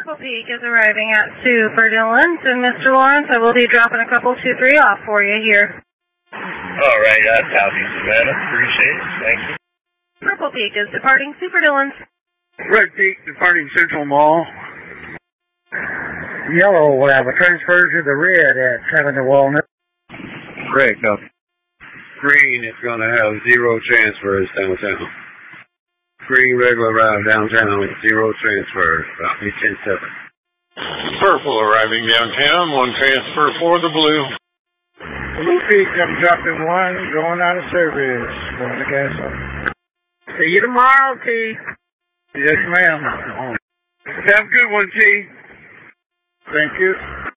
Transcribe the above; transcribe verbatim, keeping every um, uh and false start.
Purple Peak is arriving at Super Dillon's, and Mister Lawrence, I will be dropping a couple two three off for you here. All right, uh, Southeast Savannah. Appreciate it. Thank you. Purple Peak is departing Super Dillon's. Red Peak departing Central Mall. Yellow will have a transfer to the red at seven to Walnut. Great, copy. Green is going to have zero transfers downtown. Green regular route downtown with zero transfers, copy ten seven. Purple arriving downtown, one transfer for the blue. Blue Peak, I'm dropping one, going out of service. Going to gas up. See you tomorrow, T. Yes, ma'am. Have a good one, T. Thank you.